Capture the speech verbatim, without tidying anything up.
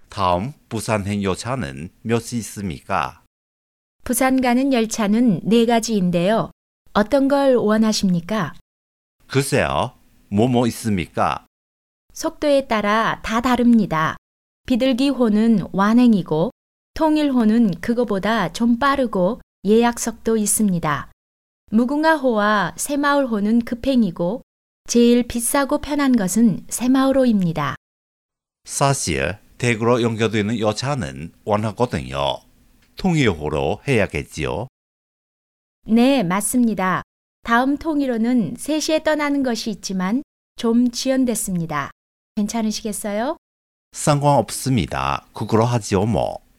다음 부산행 열차는 몇이 있습니까? 부산 가는 열차는 네 가지인데요. 어떤 걸 원하십니까? 글쎄요, 뭐뭐 있습니까? 속도에 따라 다 다릅니다. 비둘기호는 완행이고 통일호는 그거보다 좀 빠르고 예약석도 있습니다. 무궁화호와 새마을호는 급행이고 제일 비싸고 편한 것은 새마을호입니다. 사실 대구로 연결되는 열차는 원하거든요. 통일호로 해야겠지요? 네, 맞습니다. 다음 통일호는 세 시에 떠나는 것이 있지만 좀 지연됐습니다. 괜찮으시겠어요? 상관없습니다. 그거로 하지요 뭐.